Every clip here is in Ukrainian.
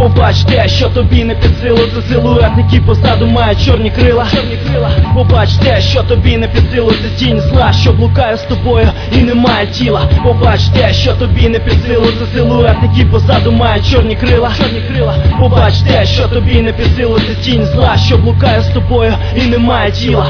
Побач те, що тобі не під силу, це силует, який позаду має чорні крила. Побач те, що тобі не під силу, це тінь зла, що блукає з тобою і не має тіла. Побач те, що тобі не під силу, це силует, який позаду має чорні крила. Побач те, що тобі не під силу, це тінь зла, що блукає з тобою і не має тіла.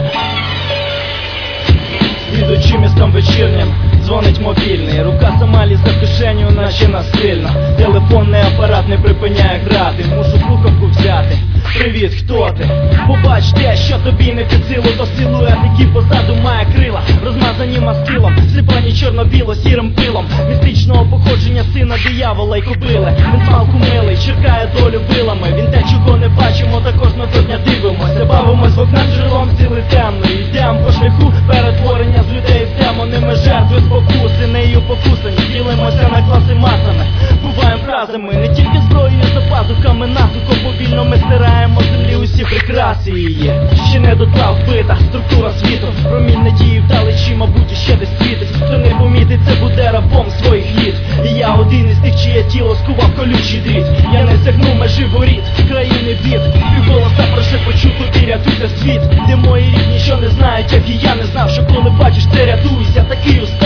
Ідучи містом вечірнім, дзвонить мобільний. Рука сама лізе в кишеню, наче насильно. Телефонний апарат не припиняє грати. Мушу слухавку взяти. Привіт, хто ти? Побач те, що тобі не під силу, то силует, який позаду має крила. Розмазані мастилом, сліпані чорно-біло, сірим пилом. Містичного походження сина диявола й кобили. Він смалку милий, черкає долю вилами. Він те, чого не бачимо, також на до дня дивимося. Бавимось вогнем джерелом сили темної. Йдем по шляху перетворення з людей в демонами. Жертви спокуси, нею покусані. Ділимося на класи масами, буваємо фразами. Не тільки зброєю за пазухами, насухо повільно ми стираємо землі усі прикраси її. Ще не дотла вбита структура світу. Промінь надії вдалечі, мабуть, ще десь світить. Хто не помітить, це буде рабом своїх літ. І я один із тих, чиє тіло скував колючий дріт. Я не сягну межі воріт, країни бід. Півголоса прошепочу тобі, рятуйте світ. Де мої рідні, що не знають, як і я не знав, що коли бачиш це, рятуйся, такий устав.